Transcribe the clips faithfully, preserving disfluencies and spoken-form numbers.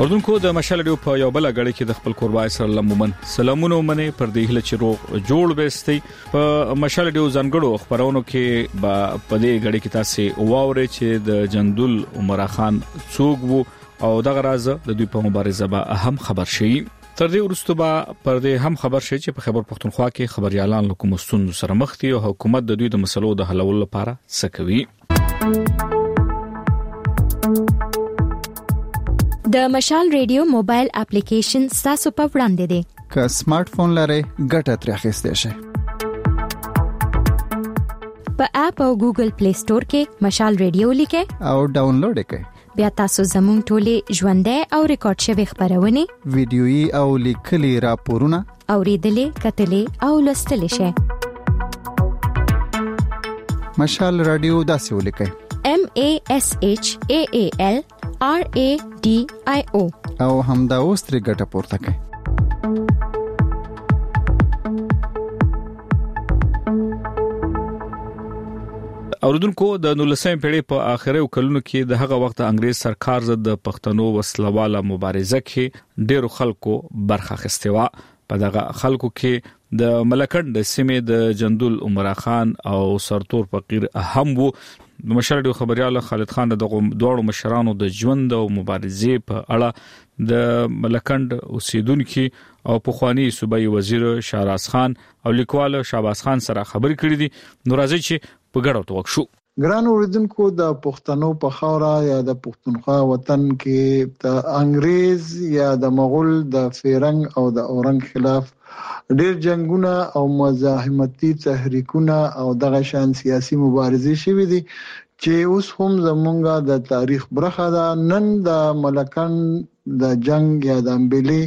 اردوونکو د مشال ډیو په یو بل غړي کې د خپل قربای سره لمومن سلامونه منه پر دې هله چې روغ جوړ وستي په مشال ډیو ځنګړو خبرونو کې با په دې غړي کې تاسو واوري چې د جندول عمر خان څوک وو او دغه راز د دوی په مبارزه به اهم خبر شي تر دې وروسته به پر دې هم خبر شي چې په خبر پښتونخوا کې خبريالان له کوم ستونزو سره مخ دي او حکومت د دوی د مسلو د حلولو لپاره څه کوي. د مشال ریډیو موبایل اپلیکیشن تاسو په وړاندې دی. که سمارټ فون لرئ ګټه ترې اخیستئ شئ. په اپ او ګوګل پلی سٹور کې مشال ریډیو لیکئ او ډاونلوډ کړئ. بیا تاسو زموږ ټولې ژوندۍ او ریکارډ شوی خبرونه ویډیويي او لیکلي راپورونه اوریدلې کتلې او لوستلې شئ. مشال رادیو داسې ولیکئ: M A S H A A L R A D I O او همدا اوس ترې ګټه پورته کړئ. اوردونکو د نولسمې پیړۍ په اخرو کلونو کې د هغه وخت انګريز سرکار ضد د پښتنو وسلواله مبارزه کې ډېر خلکو برخه اخیستې و. په دغه خلکو کې د ملکند د سیمې د جندول عمر خان او سرتور فقیر اهم وو. د مشرډو خبريال خالد خان د دوړو مشرانو د ژوند او مبارزې په اړه د ملکند اوسیدونکو او پخوانی صوبایي وزیر شهراز خان او لیکوال شهباز خان سره خبرې کړې دي. نو راځي چې په ګډه توګه شو. ګران اوریدونکو، د پښتنو په خاوره یا د پښتونخوا وطن کې د انګريز یا د مغول د فیرنګ او د اورنګ خلاف ډېر جنگونه او مزاحمتي تحریکونه او دغه شان سیاسي مبارزې شوې دي چې اوس هم زمونږه د تاریخ برخه ده. نن د ملکند د جنگ یا د امبلي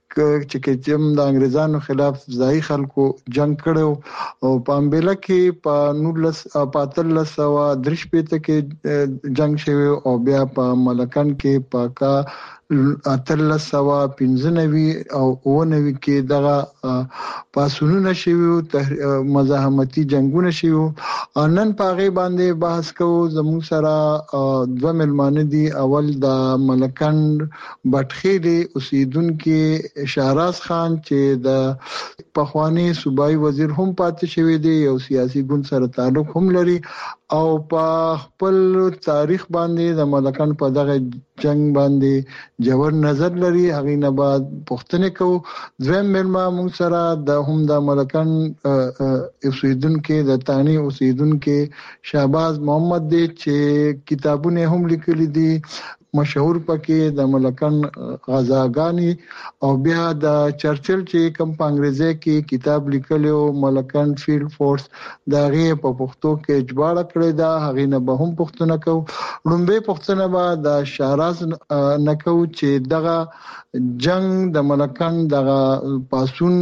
چې کوم د انګريزانو خلاف ځای خلکو جنگ کړو او په امبله کې په نولس پاتلس او درش پېته کې جنگ شوی او بیا په ملکند کې پاکا اتلس او پنځنوي او اونوي کې دغه پاسونونه شوی مزاحمتي جنگونه شوی. نن پاغه باندې بحث کوو. زموږ سره دوه ملمانه دي. اول د ملکند بټخيلي اوسیدونکو شهراز خان چې د پخوانی صوبایي وزیر هم پاتې شوی دی، یو سیاسي ګوند سره تعلق هم لري او په خپل تاریخ باندې د ملکند په دغه جنگ باندې جوړ نظر لري. هغه نه بعد پښتنه کو دویم ملما موږ سره د هم د ملکند اوسیدونکو د تانی اوسیدونکو شهباز محمد دی چې کتابونه هم لیکلي دي، مشهور پکې د ملکند غزاګانی او بیا د چرچل چې کوم په انګریزي کې کتاب لیکلو ملکند فیلډ فورس دغه په پښتو کې اجبار کړی دا. هغه نه به هم پښتنه کو. لومبه پښتنه به د شهراز نکو چې دغه جنگ د ملکند دغه پاسون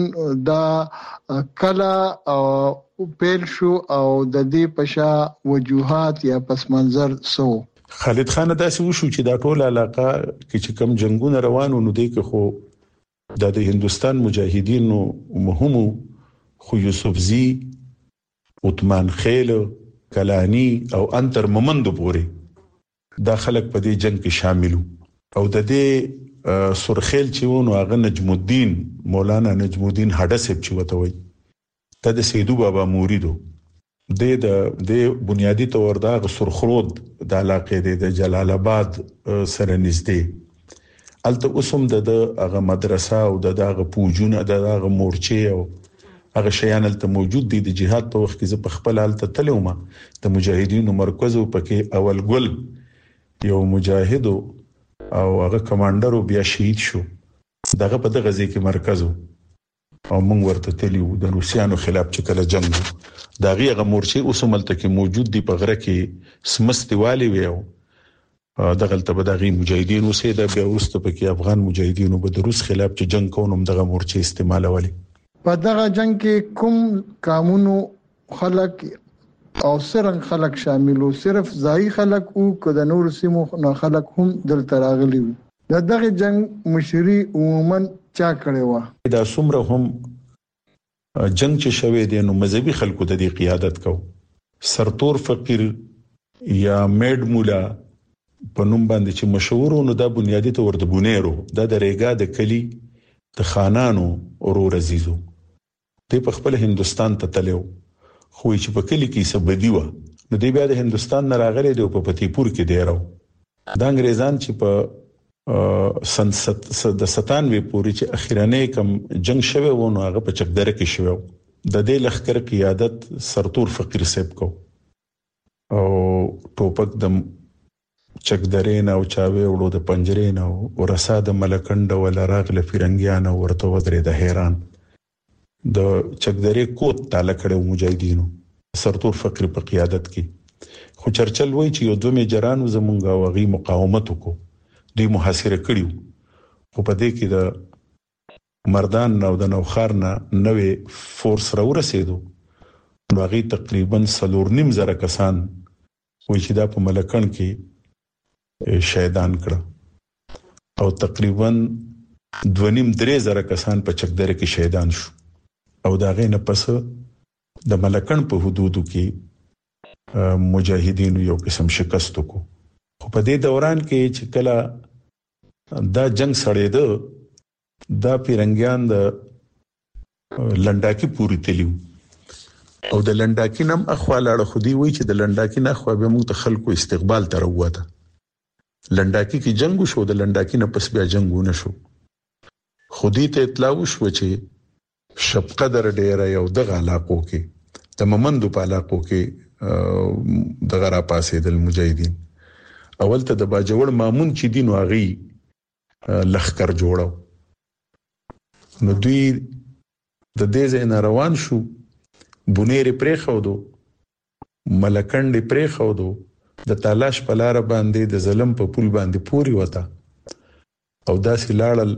د کلا او پیل شو او د دې پشا وجوهات یا پس منظر سو. خالد خان داسې وشو چې دا ټول علاقه کې چې کم جنگونه روانو نو دی کې خو د هندستان مجاهدینو مهمو خو یوسفزی، عثمان خیل، کلانی او انتر ممندو پوري دا خلک په دې جنگ کې شاملو او د دې سرخیل چې ونه هغه نجم الدین مولانا نجم الدین هډسب چې وته وي ته د سیدو بابا موریدو د د بنیادی تور دا سرخرود د علاقې د جلال آباد سره نږدې الته اوسم د هغه مدرسه او د هغه پوجونه د هغه مورچې او هغه شیان الته موجود دي. د جهاد په وخت کې زه په خپل الته تلوم د مجاهدینو مرکز او پکې اول ګل یو مجاهد او هغه کمانډر بیا شهید شو. دغه په دغه ځای کې مرکز او موږ ورته تلیو د روسیانو خلاف چې کله جنگ دا غیغه مورچې اوسملته کې موجود دي. په غره کې سمستي والی ویو دغلته به دغه مجاهدین اوسېده. بیا ورسته پکې افغان مجاهدینو به د روس خلاف چې جنگ کوونم دغه مورچې استعمالولې. په دغه جنگ کې کوم قانونو خلک او سرنګ خلک شاملو؟ صرف ځای خلک او کده نور سیمو نه خلک هم دلته راغلي وي. د دغه جنگ مشري عموما چا کړی و؟ دا څومره هم جنگ چې شوه دي نو مذهبي خلکو د دې قیادت کو. سرتور فقیر یا میډ مولا په نوم باندې چې مشهور نو دا بنیادی تور د بونیرو دا د ریګا د کلی د خانانو اورور عزیزو په خپل هندستان ته تلو خو چې په کلی کې سبدي و نو دی بیا د هندستان نه راغلي دی په پتیپور کې دی راو دا انګريزان چې په سن د ستانوي پوري چې اخیرانه کم جنگ شوه و نو هغه په چکدره کې شوه د دې لخر قیادت سرتور فقیر صاحب کو او ټوپک د چکدرین او چاوي وړو د پنجرین او ورسا د ملکند ولا راغله فرنګیان ورته ودرې د حیران د چکدرې کوت تعالی کړو مجاهدینو سرتور فقیر په قیادت کې خو چرچل وای چې یو دوه میجرانو زمونږه وغي مقاومت وکړو دوی محاصره کړیو خو په دې کې د مردان نو د نوخار نه نوې فورس را ورسېدو نو هغه تقریبا سلور نیم زره کسان وای چې دا په ملکن کې شهیدان کړه او تقریبا دونیم درې زره کسان په چکدره کې شهیدان شو او دا غي نه پس د ملکن په حدودو کې مجاهدینو یو قسم شکست کو خو په دې دوران کې چې کله دا جنگ سړېده دا پیرنګیان د لنډاکی پوری تلیو او د لنډاکی نم اخواله خودي وای چې د لنډاکی نه خو به موږ ته خلکو استقبال تر وته لنډاکی کې جنگ شو د لنډاکی نه پس بیا جنگونه شو خودي ته اطلاع وشو چې شپ قدر ډیر یو دغه علاقو کې د ممندو په علاقو کې دغه را پاسې د مجاهدین اول ته د باجوړ مامون چې دین واغي لخر جوړو نو دوی د دې ځای روان شو بونیر پرې خودو ملکند پرې خودو د تالاش په لار باندې د ظلم په پول باندې پوری وتا او داسې لاړل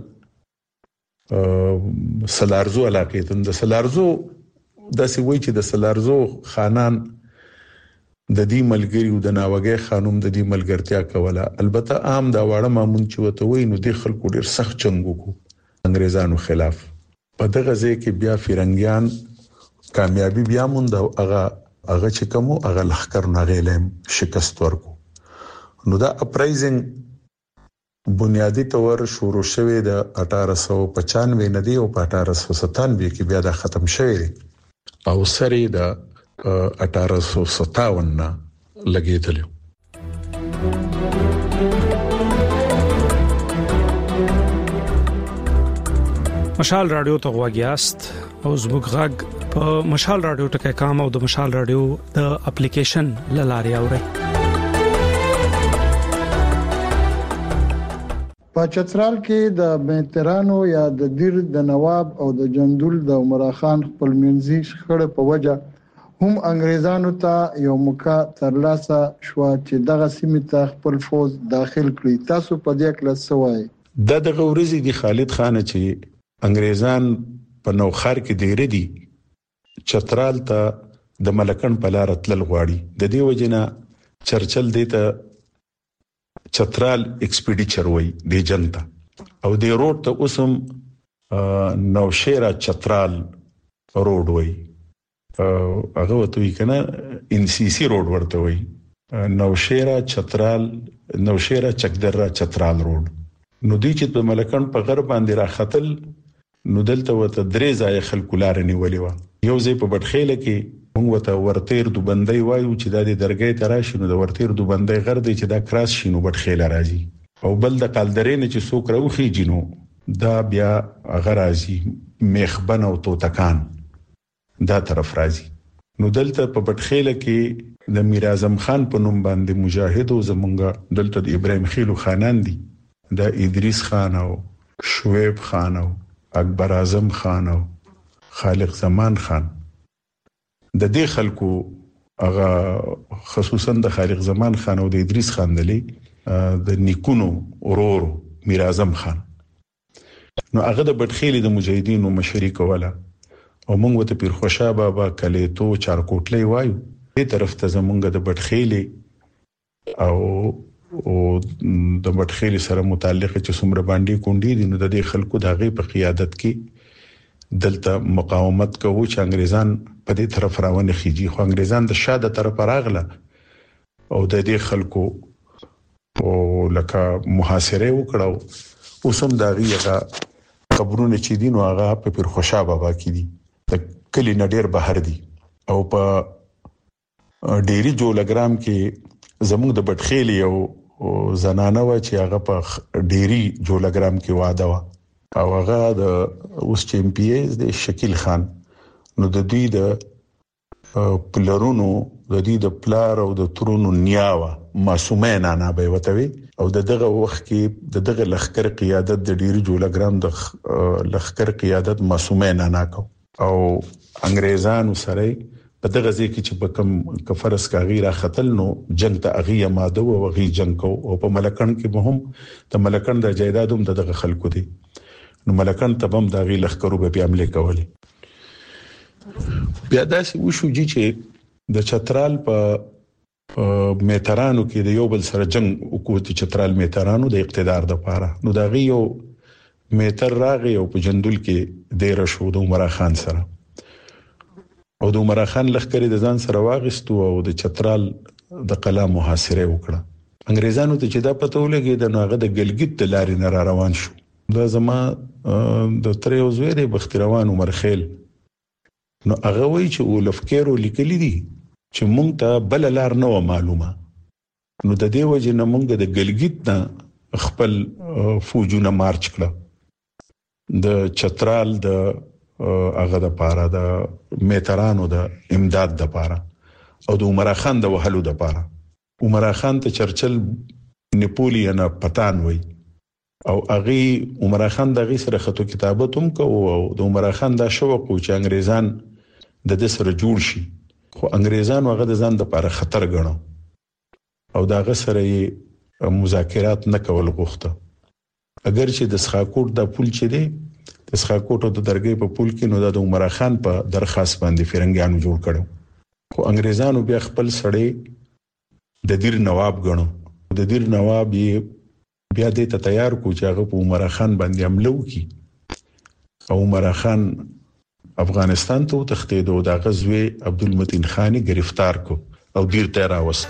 سلارزو علاقې ته د سلارزو داسې وای چې د سلارزو خانان د دې ملګریو د ناوګي خانوم د دې ملګرتیا کوله البته عام دا واړه مامون چې وته وای نو د خلکو ډیر سخت جنگ وکړو انګريزانو خلاف په دغه ځای کې بیا فرنګیان کامیابی بیا مونږ او هغه هغه چې کوم هغه لخر نه غیلم شکست ورکو نو دا اپرایزنګ بنیادی طور شروع شوه د اٹھارہ سو پچانوے نه دی او په اٹھارہ سو ستانوے کې بیا دا ختم شوه دی او سری د اٹھارہ سو ستاون نه لګیدل مشال رادیو ته غواګیاست او زموږ غږ په مشال رادیو ټکي کام او د مشال رادیو د اپلیکیشن لاري اوري په چترال کې د مهترانو یا د دیر د نواب او د جندول د عمر خان خپل منځي شخړه په وجه هم انګريزانو ته یو موقع ترلاسه شو چې دغه سیمه ته خپل فوج داخل کړي تاسو په دې کې لسوای د دغه ورځې د خالد خان چې انګريزان په نوخار کې ډېر دي چترال ته د ملکن په لار تلل غواړي د دې وجنه چرچل دیته چترال ایکسپیډیچر وای د جنتا او د روډ ته اوسم نوشیرا چترال روډ وای هغه وته کنه ان سی سی روډ ورته وای نوشیرا چترال نوشیرا چکدره چترال روډ نو دی چې په ملکن په غرب باندې را خطل نو دلته وته درې ځای خلکو لار نیولې و یو ځای په بټخېله کې موږ وته ورتیر دو بندي وایو چې د دې درګې تراشي نو د ورتیر دو بندي غر دی چې دا کراس شینو بټخېله راځي او بل د قالدرې نه چې څوک راوخی جنو دا بیا غرازي میخبن او توتکان دا طرف راځي نو دلته په بټخېله کې د میر اعظم خان په نوم باندې مجاهد او زمونږ دلته د ابراهيم خیلو خانان دي د ادریس خان او شعیب خان او اکبر اعظم خان او خالق زمان خان د دې خلکو هغه خصوصا د خالق زمان خان او د ادریس خان دلی د نیکونو اورور میر اعظم خان نو هغه د بټخېلې د مجاهدینو مشري کوله او موږ ته پیر خوشا بابا کلیتو چارکوټلې وایو دې طرف ته زمونږ د بټخېلې او او د بټخېلې سره متعلق چې څومره باندې کونډې دي نو د دې خلکو د هغه په قیادت کې دلته مقاومت کوو چې انګريزان په دې طرف راونه خيږي خو انګريزان د شاده طرف راغله او د دې خلکو او لکه محاصره وکړو اوسم دا غیغه قبرونه چې دي نو هغه په پیر خوشا بابا کې دي د کلی نډیر بهر دي او په ډيري جولګرام کې زموږ د بټخېل یو زنانه و چې هغه په ډيري جولګرام کې واده و او هغه د اوس چمپیونز د شکیل خان نو د دوی د پلرونو د دې د پلار او د ترونو نیاوه معصومه نه به وتوي او د دغه وخت کې د دغه لخر قیادت د ډيري جولګرام د لخر قیادت معصومه نه ناکو او انګريزانو سره په دغه ځکه چې په کم کفرس کاغی را خطل نو جنگ ته اغه ماده او غي جنگ کو او په ملکن کې به هم د ملکن د جیدادوم دغه خلکو دي نو ملکن ته هم د غي لخرو به عمله کوي بیا داسې وشو چې د چترال په میترانو کې د یو بل سره جنگ وکړ چترال میترانو د اقتدار د پاره نو دا غي یو میتر راغی او په جندول کې ډیر شو د عمر خان سره او د عمر خان لخرې د ځان سره واغستو او د چترال د قلا محاصره وکړه انګريزانو ته چې دا پته ولګي د نوغه د ګلګت د لارې نه را روان شو دا زما د تریو زویره بختروان عمر خیل نو هغه وی چې ولفکرو لیکلي دي چې مونږ ته بل لار نه و معلومه نو د دې وجه نه مونږ د ګلګت نه خپل فوجونه مارچ کړه د چترال د هغه د پاره د میترانو د امداد د پاره او د عمر خان د وهلو د پاره عمر خان ته چرچل نپولیون پټان وای او اغي عمر خان د غي سره خطو کتابت هم کو او د عمر خان د شوق او چې انګريزان د د سره جوړ شي خو انګريزان هغه د ځان د لپاره خطر ګڼو او دا غ سره مذاکرات نه کول غوښته اگر چې د سخاکوټ د پول چې دی د سخاکوټ د درګې په پول کې نو د عمر خان په درخواست باندې فرنګیانو جوړ کړو خو انګريزانو بیا خپل سړی د دیر نواب ګڼو د دیر نواب یې بیا دې ته تیار کو چې هغه په عمر خان باندې حمله وکړي او عمر خان افغانستان ته تښتېد او د غزوی عبدالمتین خانی گرفتار کو او دیر ته راوست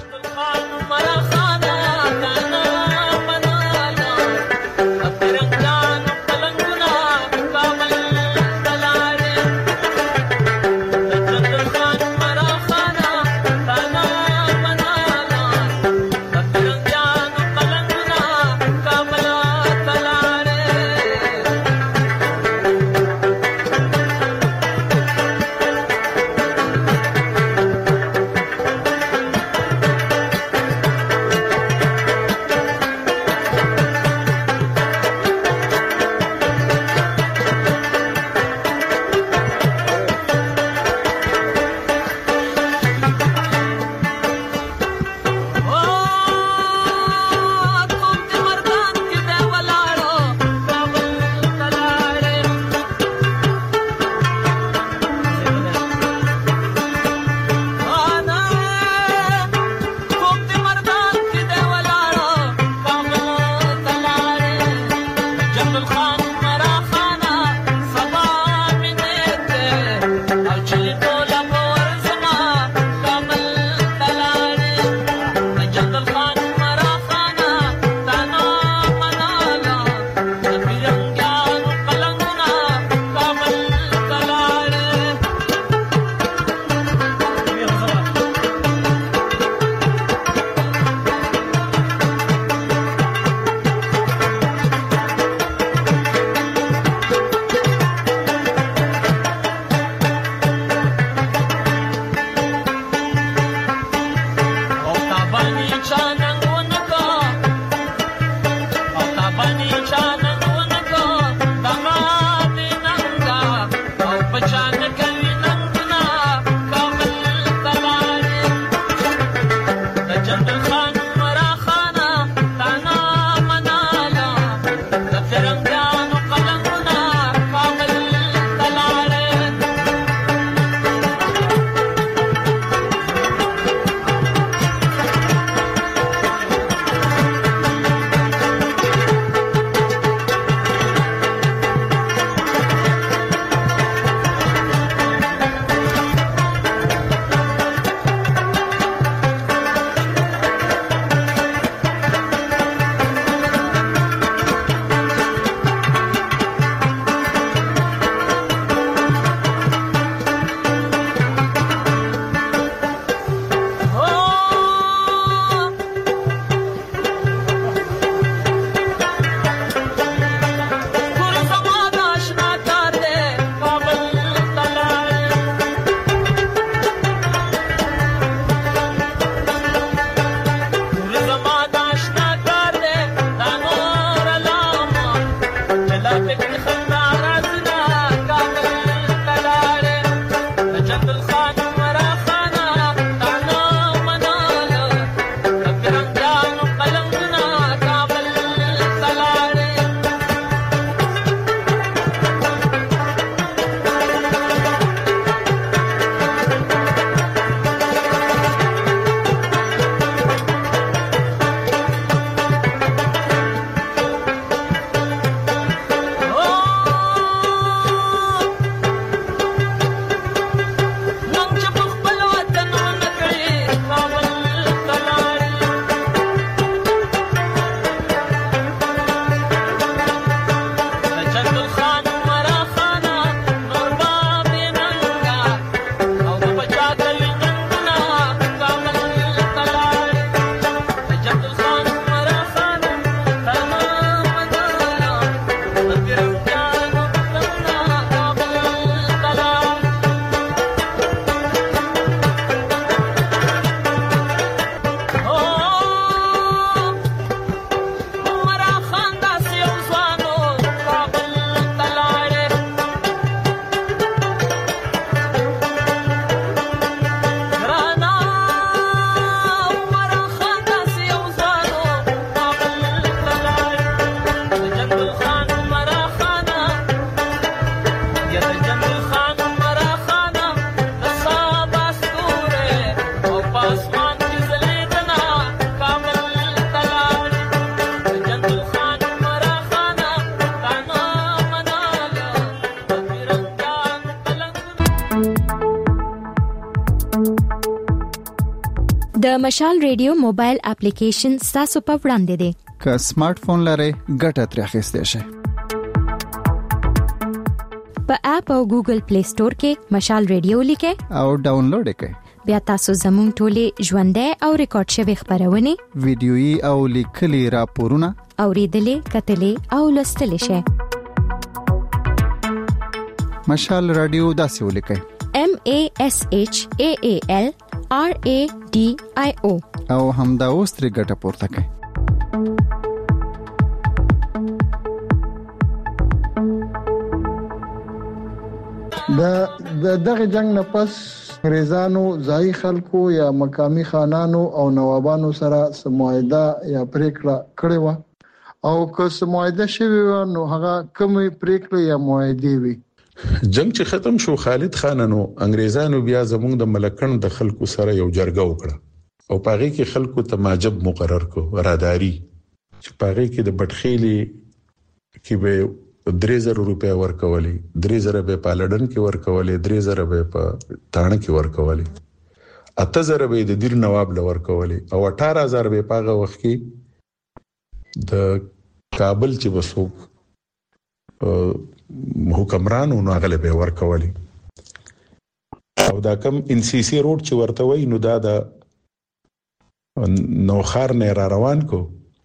د مشال ریډیو موبایل اپلیکیشن تاسو په وړاندې دی. که سمارټ فون لرئ ګټه ترې اخیستئ شئ. په اپ او ګوګل پلی سٹور کې مشال ریډیو لیکئ او ډاونلوډ یې کړئ. بیا تاسو زموږ ټولې ژوندۍ او ریکارډ شوی خبرونه ویډیويي او لیکلي راپورونه اوریدلې کتلې او لوستلې شئ. مشال رادیو داسې ولیکئ: M A S H A A L R A D I O او همدا اوس ترې ګټه پورته کړئ. د دغه جنگ نه پس انګریزانو ځای خلکو یا مقامی خانانو او نوابانو سره سموعده یا پریکړه کړې و او که سموعده شوی و نو هغه کومې پریکړه یا موعده وي. جنگ چې ختم شو خالد خانانو انګریزانو بیا زموږ د ملکن د خلکو سره یو جرګه وکړه او پاره کې خلکو ته ماجب مقرر کو راداری چې پاره کې د بټخېلي کې به درې زره روپیا ورکولې درې زره به په لړن کې ورکولې درې زره به په تاڼه کې ورکولې اته زره به د دیر نواب ل ورکولې او اټھارہ هزار به پاغه وخت کې د کابل چې وسوک حکمرانو نو غلې به ورکولې او دا کم ان سی سی روډ چې ورته وای نو دا د نوخار نه را روان کو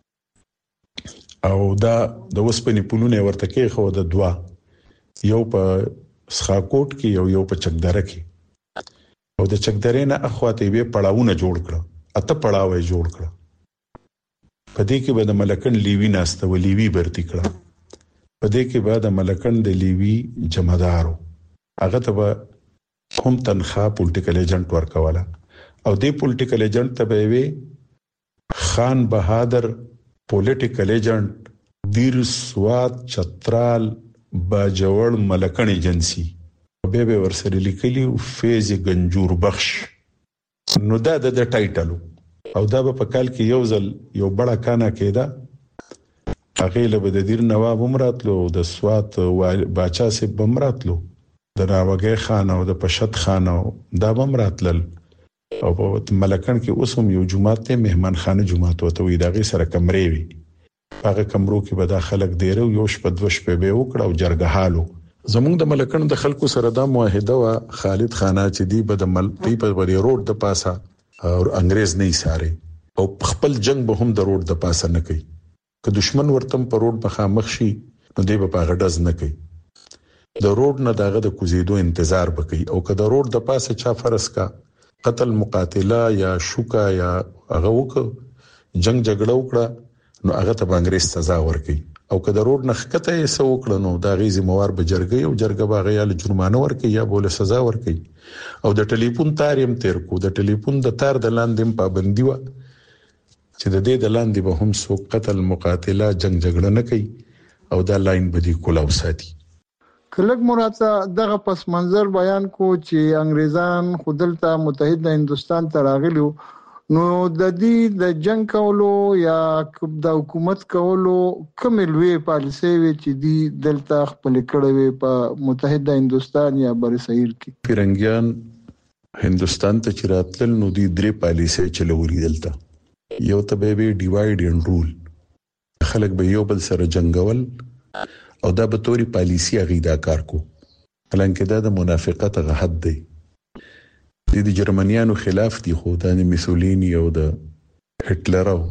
او دا د وسپنې پلونه ورته کې خو د دوا یو په سخاکوټ کې یو یو په چکدره کې او د چکدرې نه اخواته به پړاوونه جوړ کړ اته پړاوې جوړ کړ په دې کې به د ملکن لیوی ناسته ولیوی برتی کړ په دې کې به د ملکن د لیوی جمعدارو هغه ته به هم تنخواه پولیټیکل ایجنټ ورکواله او دې پولیټیکل ایجنټ ته به وي خان بهادر پولیټیکل ایجنټ دیر سواد چترال باجوړ ملکن ایجنسی به به ورسره لیکلی فیض گنجور بخش نو دا د ټایټلو او دا په کال کې یو ځل یو بڑا کانا کېدا هغه له د دیر نواب عمراتلو د سواد باچا سي بمراتلو د راوګه خان او د پشت خان او دا بمراتل او په ملکن کې اوسم یو جمعه ته مهمان خانه جمعه ته وي دغه سره کمرې وي هغه کمرو کې به دا خلک دیرو یو شپه دوه شپه به وکړه او جرګه حالو زمونږ د ملکن د خلکو سره دا معاهده وا خالد خانه چې دی به د مل په بری روډ د پاسه او انګريز نه ساره او خپل جنگ به هم د روډ د پاسه نه کوي که دشمن ورتم په روډ مخامخ شي نو دی به په غډز نه کوي د روډ نه داغه د کوزیدو انتظار وکړي او که د روډ د پاسه چا فرض کا قتل مقاتله یا شوکا یا هغه وک جنگ جګړه وکړه نو هغه ته انګريز سزا ورکړي او که د روډ نه خکته یې سو وکړه نو دا غیزي موار به جرګي او جرګه باغې ال جرمانه ورکړي یا بوله سزا ورکړي او د ټلیفون تار يم تیر کو د ټلیفون د تار د لاندې پابندي و چې د دې د لاندې به هم سو قتل مقاتله جنگ جګړه نه کوي او دا لاین بدی کولاو ساتي. کلک مراته دغه پس منظر بیان کو چې انګريزان خودلته متحده هندستان ته راغلو نو د دې د جنگ کولو یا د حکومت کولو کوم لوی پالیسي وی چې دی دلته خپل کړه وی په متحده هندستان یا بر صغیر کې پیرنګیان هندستان ته چراتل نو دی درې پالیسي چلولې دلته یو ته به ډیوایډ اینډ رول خلک به یو بل سره جنگول او دا به توري پالیسي غیدا کار کو حالانکه دا د منافقت غحد دی د جرمنیانو خلاف دي خو د میسولینی او د هټلر او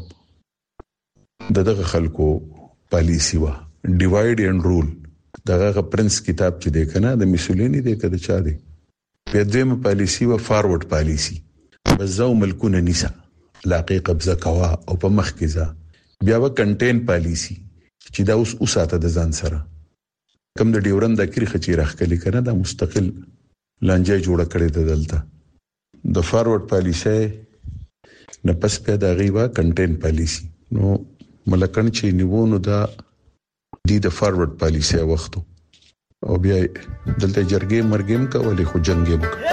دغه خلکو پالیسی وا ډیوایډ اینډ رول دغه پرنس کتاب چې دی کنه د میسولینی دی کده چا دی په دغه پالیسی وا فارورډ پالیسی بزاو ملکونه نسا لاقي قبضه کوا او په مخ کې ځا بیا و کنټین پالیسی چې دا اوس اوساته د ځان سره کم د ډیورند د کری خچې راخلي کنه دا مستقل لانجه جوړ کړي د دلته د فارورډ پالیسی نه پس په دا غیبا کنټین پالیسی نو ملکن چې نیوونو دا د فارورډ پالیسی وختو او بیا دلته جرګې مرګیم کولې خو جنگې وکړه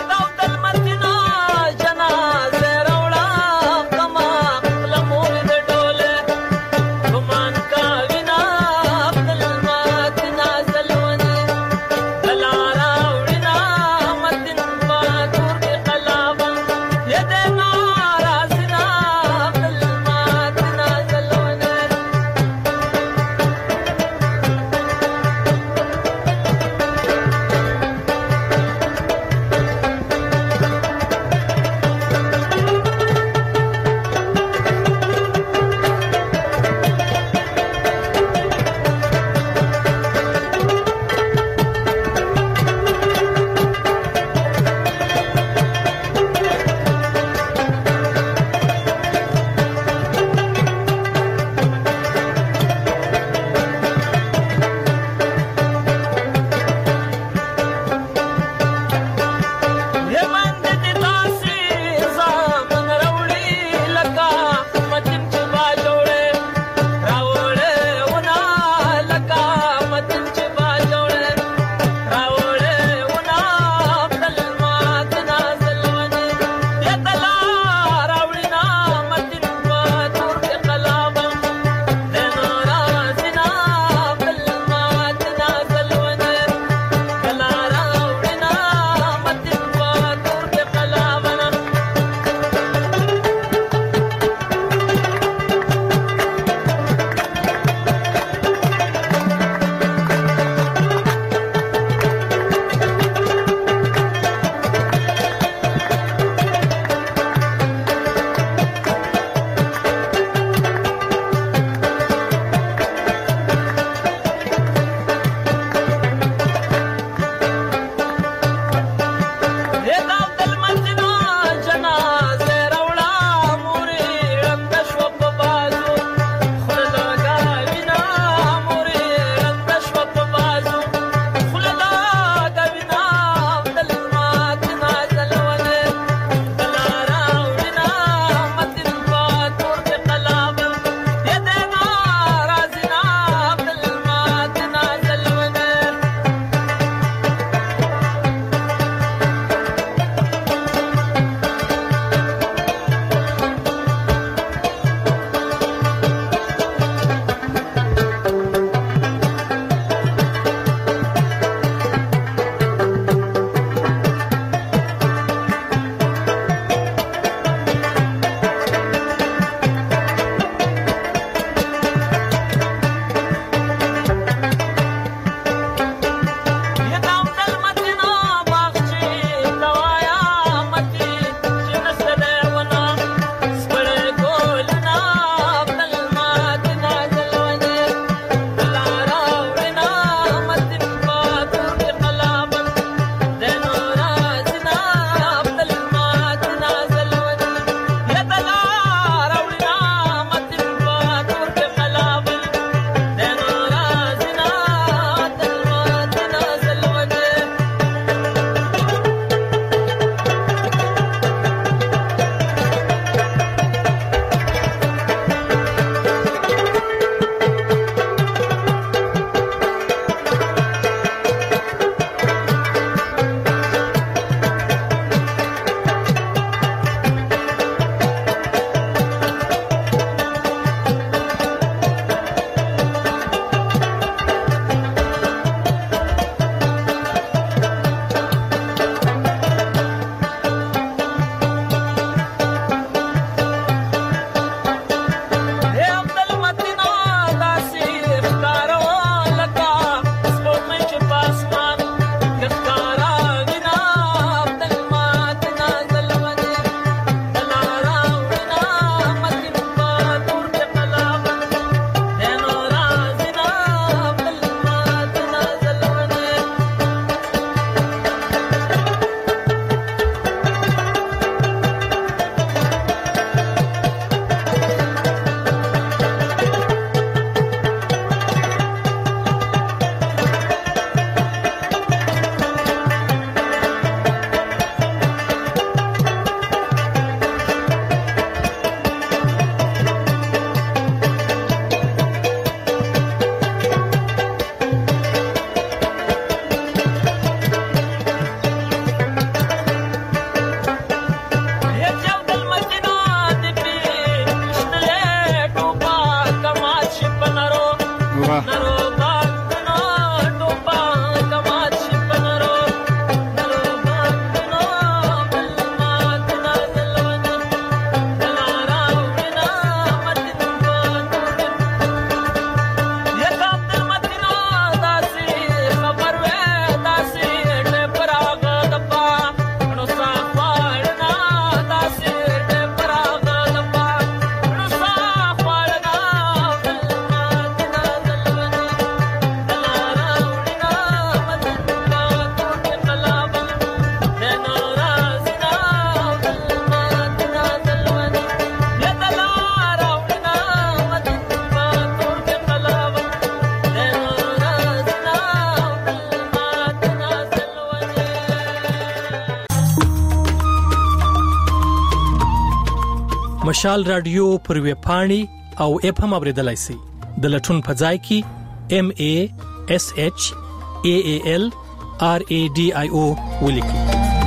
مشال رادیو پر ویب پاڼې او اپ هم اوریدلای شئ. د لټون په ځای کې ام ا اس اچ ا ا ال ار ا ډي آی او ولیکئ.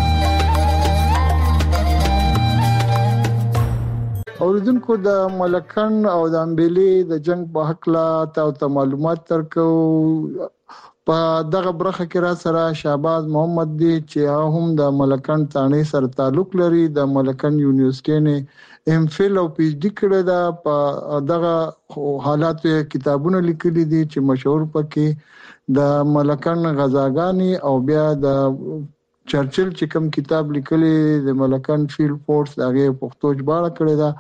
اوریدونکو د ملکن او د امبیلي د جنگ په حق لا تاسو معلومات ترکو. په دغه برخه کې را سره شهباز محمد دی چې هم د ملکن تانی سره تعلق لري. د ملکن یونیورسيټي نه ام فل او پی ایچ ډی کړی دا. په دغه حالاتو کتابونه لیکلي دي چې مشهور پکې د ملکن غزاګانی او بیا د چرچل چې کوم کتاب لیکلی د ملکن فیلډ فورس هغه پښتو ژباړه کړی دا.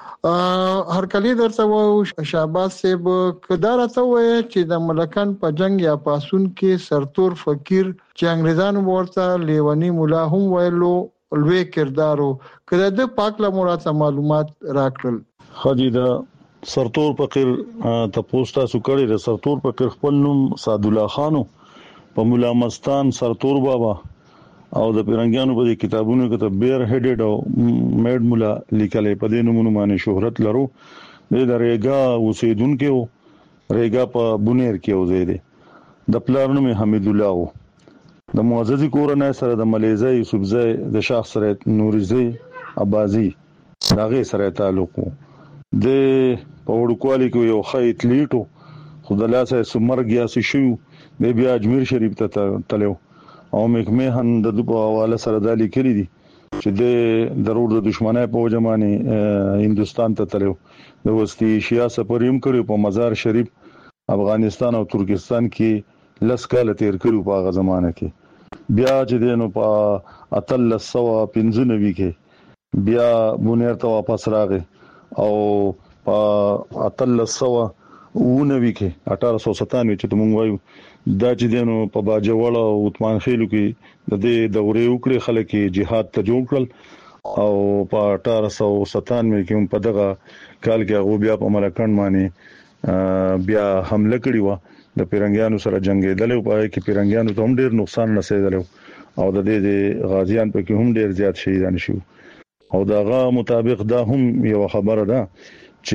هر کله درته وو شهباز صاحب کدار ته وای چې د ملکن په جنگ یا پاسون کې سرتور فقیر چې انګريزانو ورته لیونی مولا هم ویلو لوی کردارو کله د پاک له مراد معلومات راکړل. خدي دا سرتور فقیر ته پوسټا سوکړی د سرتور فقیر خپل نوم سعد الله خانو په مولا مستان سرتور بابا او د پیرنګیانو په کتابونو کې ته بیر هډډ او میډ مولا لیکلې په دې نومونو باندې شهرت لرو. د ریګا اوسیدونکو ریګا په بونیر کې اوسې دي. د پلار نوم حمید الله و. د معززي کورنۍ سره د ملیزي یوسفزي د شاخ سره نورزي ابازي دغه سره تعلق و. د په وړوکوالي کې یو خیت لیټو خدای سره سمرګیا شو د بیا اجمیر شریف ته تلو او مکمه هم د په حواله سره د لیکلي دي چې د ضرور د دشمنای په وجمانه هندستان ته تلو. د وستي ایشیا سفریم کړو په مزار شریف افغانستان او ترکستان کې لس کال تیر کړو په هغه زمانه کې. بیا چې دینو په اتل سو پنځه نوي کې بیا بونیر ته واپس راغی او په اتل سو ونوي کې اټھارہ سو ستانوي چې موږ وایو دا چې دینو په باجوړ او عثمان خېلو کې د دې دورې وکړي خلک جهاد ته جوړ کړل او په اټھارہ سو ستانوي کې په دغه کال کې هغه بیا په ملکن باندې بیا حمله کړې و. د پیرنګیانو سره جنگیدل او په کې پیرنګیانو ته هم ډیر نقصان رسیدل او د دې د غازیان په کې هم ډیر زیات شهیدان شو. او داغه مطابق دا هم یو خبره ده چې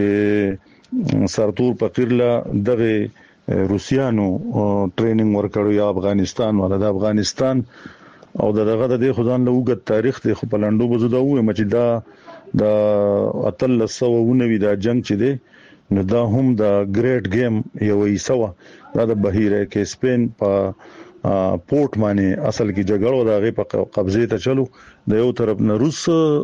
سرتور فقیر لا دغه روسيانو ټریننګ ورکړو یا افغانستان ولا د افغانستان او دغه د خدان له وګت تاریخ ته په لندو بزو دا و چې دا د اتل سو ونوي دا جنگ چې دی نو دا هم د ګریټ گیم یو ایسوا دا د بهیره کې سپین په پورت باندې اصل کې جګړه دا غي په قبضه ته چلو. د یو طرف نه روس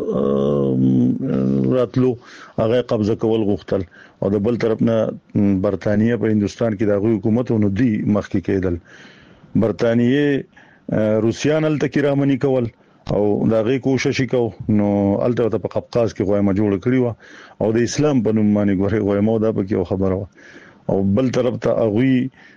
راتلو هغه قبضه کول غوښتل او د بل طرف نه برتانیې په هندستان کې د حکومتونو دی مخکې کېدل. برتانیې روسيان ال تکرامنی کول او دا غي کوشش وکاو نو الته په قفقاز کې غوایمه جوړ کړی و او د اسلام په نوم باندې غوړې غوایمه دا په کې خبره و. او بل طرف ته اغوي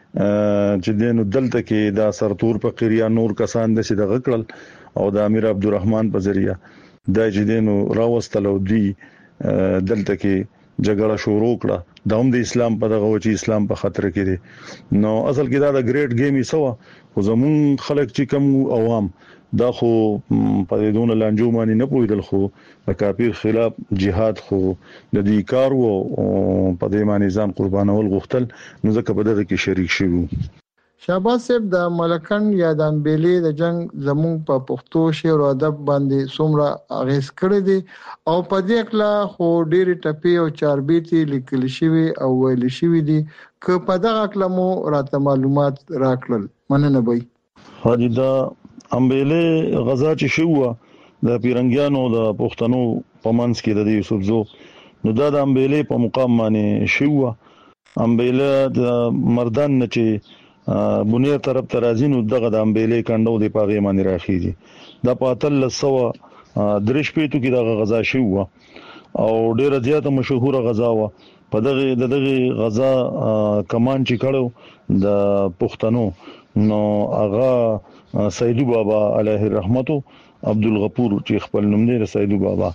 چې دینو دلته کې دا سرتور فقیر یا نور کسان د سید غکړل او د امیر عبدالرحمن په ذریعہ دا چې دینو راوستل او دی دلته کې جګړه شروع کړه. دا هم د اسلام په دغه و چې اسلام په خطر کې دی. نو اصل کې دا د ګریټ گیم سوا خو زمون خلک چې کوم عوام دا خو په دې لانجو باندې نه پویدل خو د کافر خلاف jihad خو د دې کار وو په دې باندې ځان قربانول غوښتل نو ځکه په دغه کې شریک شوو. شهباز صاحب د ملکن یا د امبیلي د جنگ زمون په پښتو شعر او ادب باندې څومره اغیز کړی دی او په دې اکلا خو ډېری ټپی او چاربيتي لیکل شوی او ویل شوی دي که په دغه اکلا مو راته معلومات راکړل مننه وای. حاجی دا امبیلي غزا چې شو د پیرنګیانو د پښتنو په منځ کې د یوسفزو نو دا د امبیلي په مقام باندې شو. امبیلي د مردان نه چې بنیر طرف ترازینو دغه د امبیلي کندو د پاغي باندې راخیږي. د پاتل سو درش پیټو کې دغه غزا شو او ډیره زیاته مشهور غزا و. په دغه دغه غزا کمان چې کړو د پښتنو نو هغه سیدو بابا علیه الرحمت عبدالغفور چې خپل نوم دی سیدو بابا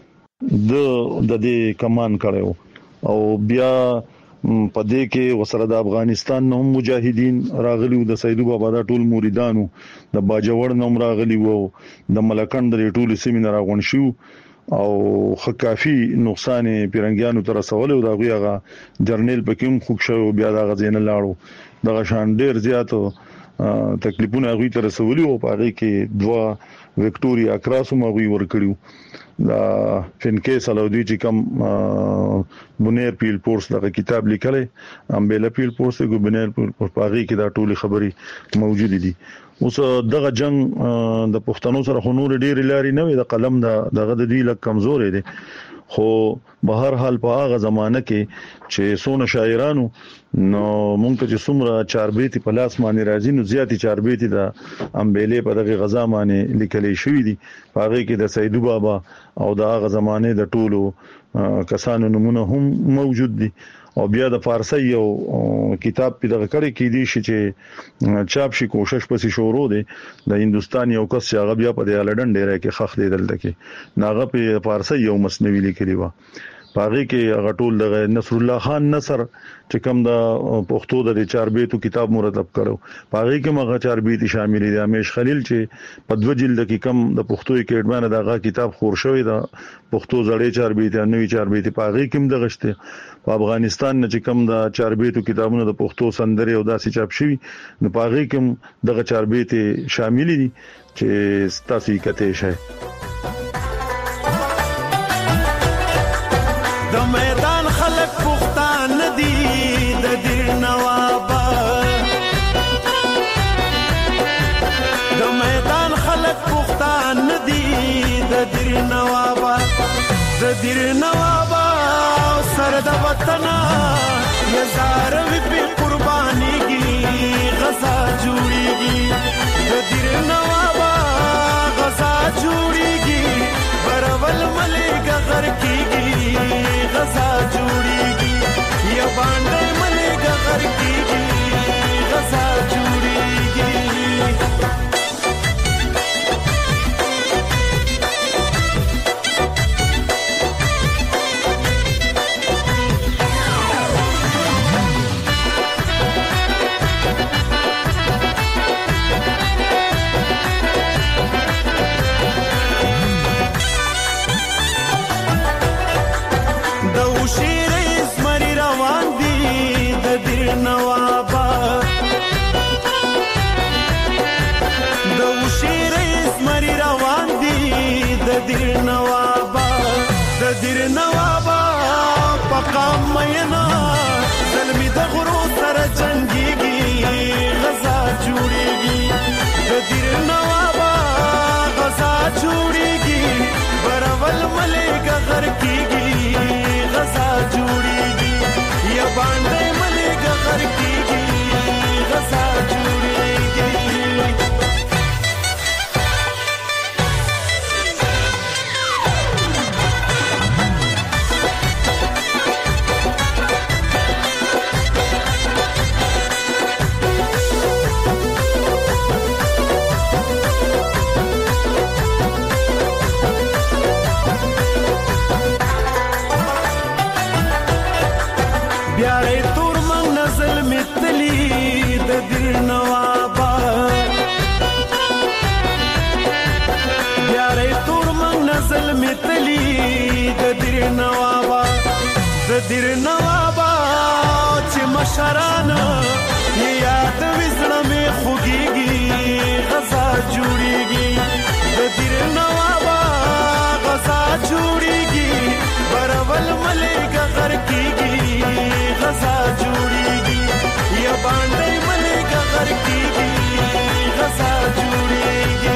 د د دې کمان کړو او بیا په دې کې وسره د افغانستان نو مجاهدین راغلي د سیدو بابا د ټول مریدانو د باجوړ نوم راغلي وو د ملکند د ټول سیمینار غون شو او خکافي نقصان پیرنګیانو تر رسول او دا غیغه جرنیل پکې خوښ شو بیا دا غزین لاړو دغه شان ډیر زیاتو تکلیفونه غوي تر رسولي او په هغه کې دوا وکټوريا کراسو مغوي ورکړو دا فنکې سلودي چې کوم بنیر پیل پورس دغه کتاب لیکلې امبيلا پیل پورس کو بنیر پیل پورس په هغه کې دا ټولي خبري موجود دي اوس دغه جنگ د پښتنو سره خنور ډیر لاري نه وي د قلم دغه د دوی لک کمزورې دي خو به هر حال په هغه زمانہ کې چې سونه شاعرانو نو مونږ ته چې څومره چاربيتي په لاس باندې راځي نو زیاتی چاربيتي د امبيلې په دغه غزا باندې لیکلې شوې دي هغه کې د سیدو بابا او د هغه زمانه د ټولو کسانو نمونه هم موجود دي او بیا د فارسی یو کتاب په دغه کړي کې دي چې چاپ شي کوشش پسې شروع دي د هندستان یو کس چې هغه بیا په د لندن ډیر کې خخ دی دلته کې ناغه په فارسی یو مسنوي لیکلی و پاره کې هغه ټول د نصر الله خان نصر چې کوم د پښتو د چاربيتو کتاب مرتب کړو پاره کې مغه چاربيتي شامل دي امیش خلیل چې په دو جلد کې کم د پښتو اکیډمانه دغه کتاب خور شوی د پښتو زړې چاربيتي نوې چاربيتي پاره کې هم دغشته په افغانستان نه چې کوم د چاربيتو کتابونو د پښتو سندري او داسې چاپ شوی نو پاره کې هم دغه چاربيتي شامل دي چې ستاسو کته شي د میدان خلک پښتان دي د دیر نوابا د میدان خلک پښتان دي د دیر نوابا د دیر نوابا سر د وطن یزار وی په قربانيږي غزا جوړيږي د دیر نوابا غزا جوړيږي برول ملګا غر کیږي غزا جوړيږي یا باندې ملګا غر کیږي غزا جوړيږي دیر نوابا پقام مینا ظلمی د غرو سر جنگیږي غزا جوړیږي دیر نوابا غزا جوړیږي برول ملګا غر کیږي غزا جوړیږي یا باندې ملګا غر کیږي غزا جوړیږي دیر نوابا چې مشرانه یاد وزړه می خوږيږي غزا جوړيږي د دیر نوابا غزا جوړيږي برول ملګا غر کیږي غزا جوړيږي یا باندې ملګا غر کیږي غزا جوړيږي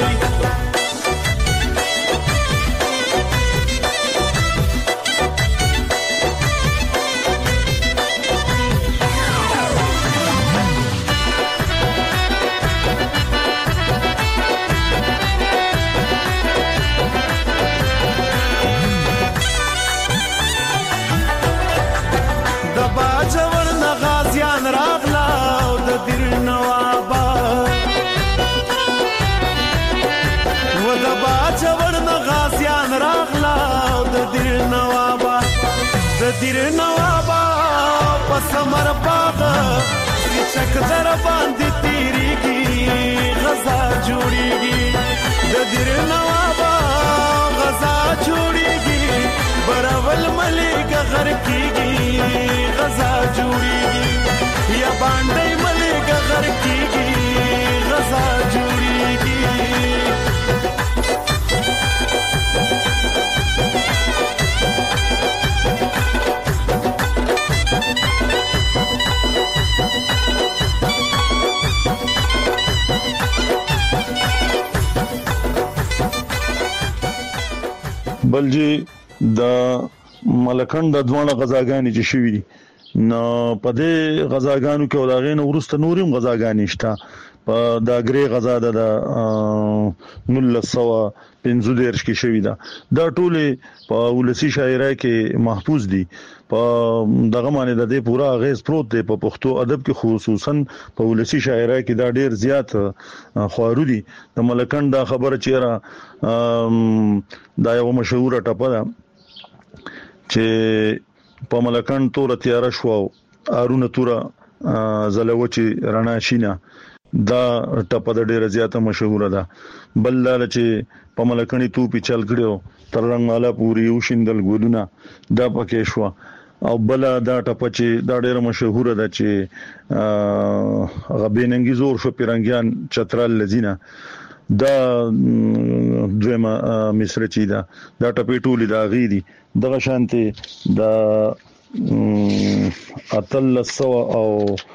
دیر نوابا پس مر باغ چک در باندې تیریږي غزا جوړیږي د دیر نوابا غزا غر کیږي غزا جوړيږي یا باندې ملګری غر کیږي غزا جوړيږي بلجی د ملکند د دوه غزاګانی چې شوې دي نو په دې غزاګانو کې ولغې نو ورسته نورم غزاګانی شته په د اګری غزا د نولس سوه پنځه دېرش کې شوې ده دا ټول په ولسی شاعرۍ کې محفوظ دي په دغه معنی د دې پورا غیز پروت دی په پښتو ادب کې خصوصا په ولسی شاعرۍ کې دا ډیر زیات خوارو دي د ملکند دا خبره چیرې دا یو مشهور ټپه ده چې په ملکند تور تیار شو ارونه تور زلوچی رڼا شینه دا ټپه د ډیره زیاته مشهور ده بل لاله چې په ملکندی تو په چل کړو تر رنگ مالا پوری او شیندل ګولونه دا پکې شو او بل دا ټپه چې دا ډیره مشهور ده چې غبیننګي زور شو پیرنګیان چترال لذینه دا دویمه مصر چې دا دا ټپې ټولې دا غیدي دغه شانتي دا اتل سو او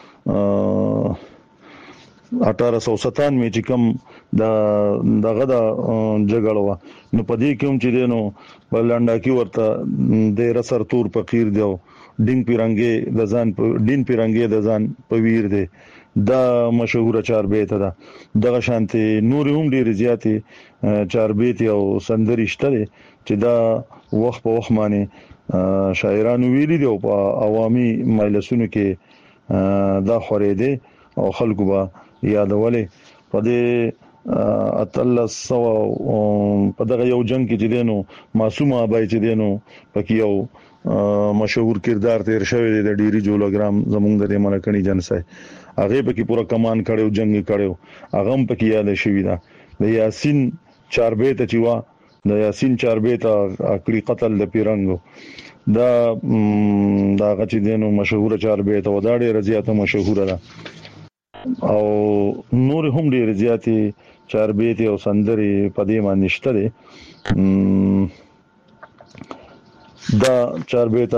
اٹھارہ سو ستانوے چې کوم دا دغه د جګړه و نو په دې کې هم چې دینو بلاندا کې ورته د رسر تور فقیر دیو ډینګ پیرنګي د ځان په ډین پیرنګي د ځان په ویر دی دا مشهور چار بیت ده دغه شانتي نور هم ډیر زیاتی چار بیت او سندريشته دي چې دا وخت په وخت باندې شاعرانو ویلي دي او په عوامي مجلسونو کې دا خورې دي او خلکو به یادولې په دې اتل سو په دغه یو جنگ کې چې دینو معصومه ابای چې دینو پکې یو مشهور کردار تیر شوی دی د ډيري جولوګرام زمونږ د ملکندی جنسای هغه پکې پورا کمان کړو جنگ کړو هغه هم پکې یاد شوی دا د یاسین چار بیت چې وا د یاسین چار بیت اکړي قتل د پیرنګو دا دا چې دینو مشهور چار بیت او دا ډیره زیاته مشهور ده او نور هم ډیر زیاتی چار بیت او سندري په دې باندې شته دي دا چار بیت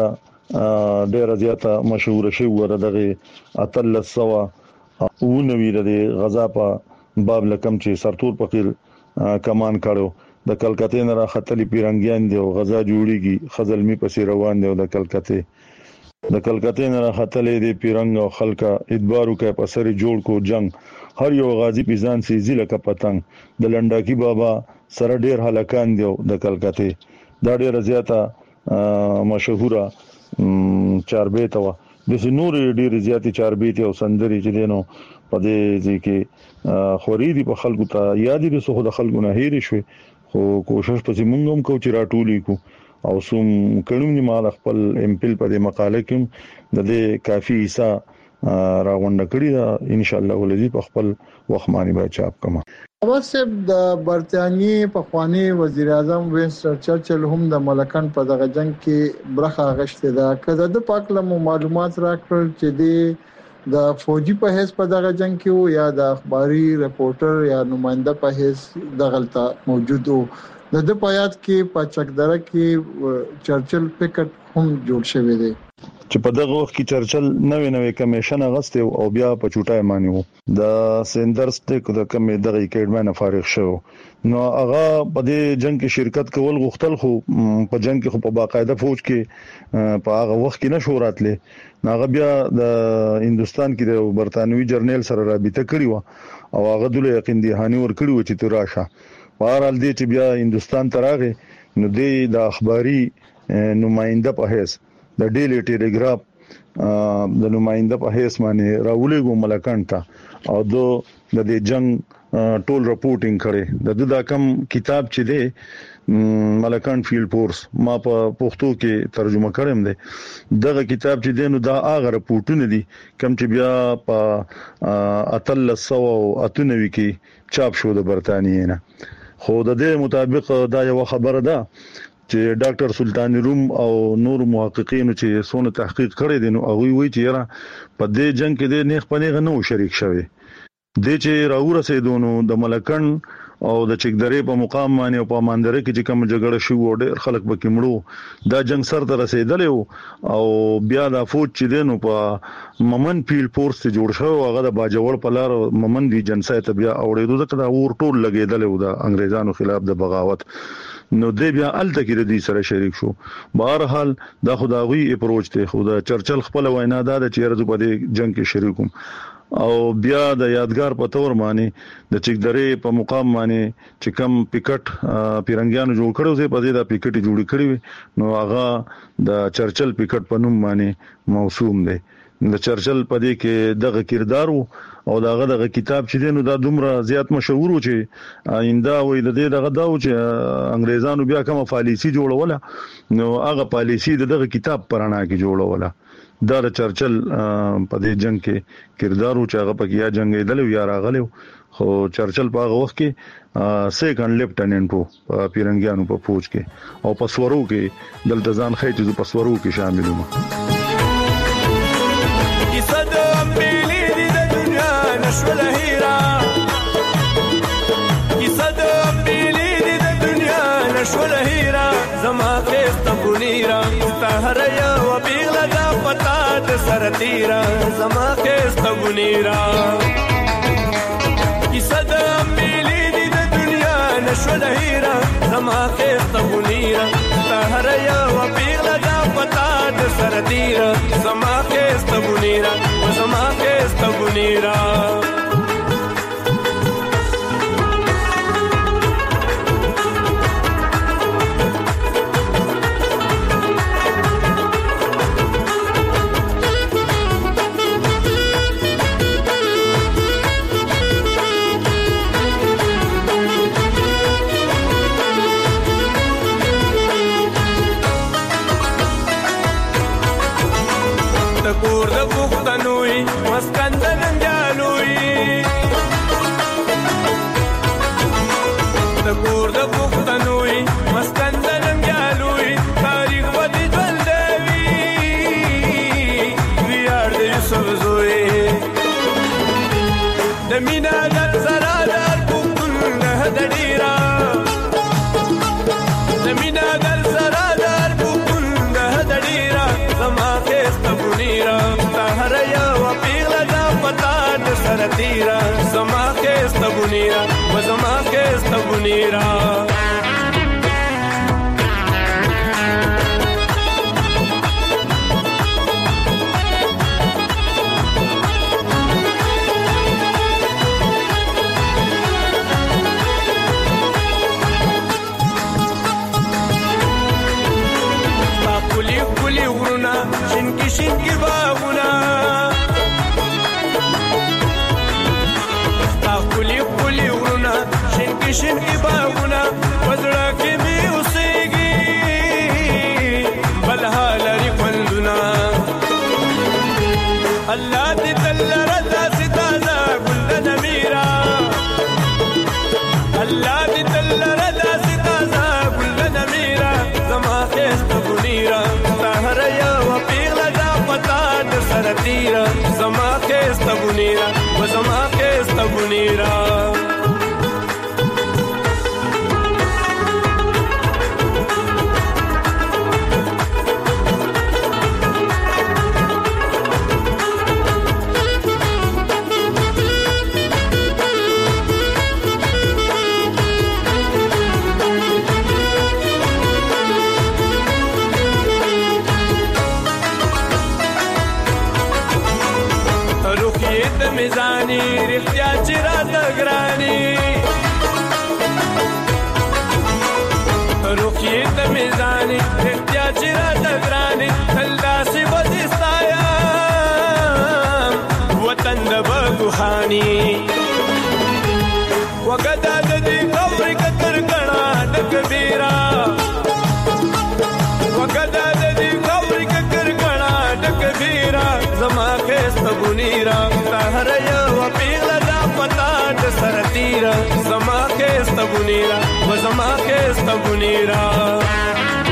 ډیر زیاته مشهور شي ور دغه اتل سوا او نوې د غزا په باب لکم چې سرتور فقیر کمان کړو د کلکته نه راختلی پیرنګیان دی او غزا جوړیږي خزلمی پسې روان دی د کلکته د کلکته نه راختلې دی پیرنګ او خلکا ادبارو کې پسری جوړ کو جنگ هر یو غازی پیزان سي زله کا پتنګ د لنډاکی بابا سره ډیر هلاکان دی د کلکته دا ډیر زیاته مشهوره چار بیت و د نور ډیر زیاتی چار بیت او سندري چې دینو په دې ځکه خوري دي په خلکو ته یاد دي سو د خلکو نه هېر شي خو کوشش پسې مونږ هم کوو چې راټولې کو او سوم کڼم نیمه خپل امپل په دې مقاله کې د دې کافي حصہ راغونډه کړی دا ان شاء الله ولدي په خپل وخت باندې به چاپ کما اوسه د برتانیې په خواني وزیر اعظم وینسټن چرچل هم د ملکند په دغه جنگ کې برخه غشته ده کله د پاکلمو معلومات راکړل چې د د فوجي په هیڅ په دغه جنگ کې یا د اخباري رپورټر یا نماینده په هیڅ دغلطه موجود وو د د پایات کې په چکدره کې چرچل پکټ هم جوړ شوی دی چې په دغه وخت کې چرچل نوې نوې کمیشن غسته او بیا په چوټای مانی وو د سندرز ته د کمی دغه اکیډمنه فارغ شو نو هغه په دې جنگ کې شرکت کول غوښتل خو په جنگ کې خو په باقاعده فوج کې په هغه وخت کې نشو راتله هغه بیا د هندستان کې د برتانوي جرنیل سره رابطه کړې و او هغه د یقین دهانی ور کړی و چې تراشه بهرحال دې چې بیا هندستان ته راغی نو دې د اخباري نماینده په هیڅ د ډیلی ټیلیګراف د نماینده په هیڅ باندې راولېګو ملکند ته او دو د دې جنگ ټول رپورټینګ کړي د دا کم کتاب چې دی ملکند فیلډ فورس ما په پښتو کې ترجمه کړم دی دغه کتاب چې دی نو دا هغه رپورټونه دي کوم چې بیا په اتل سو او اتنوي کې چاپ شو د برتانیې نه خو د دې مطابق دا یو خبره ده چې ډاکټر سلطان روم او نور محققین چې سونه تحقیق کړی دي نو هغه وایي چې یاره په دې جنگ کې د نیخ پنیغه نو شریک شوی د چې راوړه سیدونو د ملکن او د چکدرې په مقام باندې او په ماندره کې چې کوم جګړه شو او ډېر خلک پکې مړو دا جنگ سر ته رسیدلې او بیا د فوج چې دینو په ممن پیل فورس ته جوړ شو هغه د باجوړ په لار ممن دی جنسای ته بیا اورېدو ځکه دا اور ټول لګیدل او د انګريزانو خلاف د بغاوت نو دی بیا الته کې د دې سره شریک شو. بهرحال دا خدایوي اپروچ ته خدا چرچل خپل وینا دا چې رځو په دې جنگ کې شریکوم او بیا د یادګار په تور باندې د چکدرې په مقام باندې چې کم پکټ پیرنګیانو جوړ کړو زه په دې د پکټ جوړ کړی نو هغه د چرچل پکټ په نوم باندې موسوم دی. د چرچل په دې کې دغه کردار او دغه دغه کتاب چې دینو دا دومره زیات مشهور و چې آینده وې د دې دغه دا و چې انګريزانو بیا کومه پالیسی جوړوله نو هغه پالیسی دغه کتاب پرانا کې جوړوله. دا د چرچل په دې جنگ کې کردار او چې هغه په یا جنگ ایدل یا راغلی خو چرچل په هغه وخت کې سیکنډ لیفټننټ وو پیرنګیانو په فوج کې او په سورو کې دلته ځان خې چې په سورو کې شامل وو. کیسه د امبلی د دنیا نشول هیرا کیسه د امبلی د دنیا نشول هیرا زما کې استبونیرا طاهر یا وبیغلا دا پتا د سرتیرا زما کې استبونیرا کیسه د امبلی د دنیا نشول هیرا زما کې استبونیرا طاهر یا وبیغلا دا پتا د سرتیرا زما کې استبونیرا زما کې استبونیرا کور د پښتنوي مسکندن جالوي د کور د پښتنوي مسکندن جالوي تاریخ ودی ژوندوي ویار د یوسف زوی د مینا د سرادار پښتون د ډیرا د مینا د سرادار پښتون د ډیرا زما کې استبونیرا طاهر یا وبیغلا دا پتا د سرتیرا زما کې استبونیرا و زما کې استبونیرا کلی کلی ورنا شینکی شینکی باغونا تا کلی کلی ورنا شینکی شینکی باغونا وزړه کې می اوسېږي بلها لري خوندونه الله دې تل رضا ستازه ګل نمیرا الله دې تل رضا ستازه ګل نمیرا زما کې استبونیرا طاهر یا وبیغلا دا پتا د سرتیرا زما کې استبونیرا و زما کې استبونیرا میزانی رښتیا چې راته ګرانی روکې د میزانی رښتیا چې راته ګرانی تل داسې وځستایا وطن د بګوهانی وګدا د دې خبرې کتر کړه د کبیره وګدا د دې خبرې کتر کړه د کبیره زما کې استبونیرا طاهر یا وبیغلا دا پتا د سرتیرا زما کې استبونیرا و زما کې استبونیرا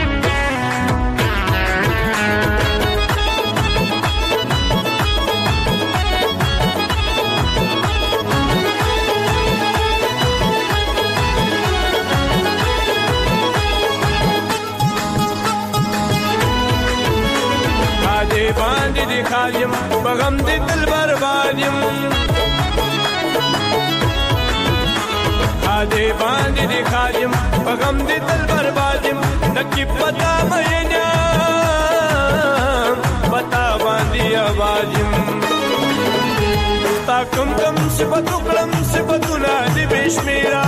باندې دي خایم بغم دې دل بربادیم ادي باندې دي خایم بغم دې دل بربادیم نکی پتا مې نه پتا باندې آوازیم تا کم کم صفاتو کلم صفاتونه دې بشمیرا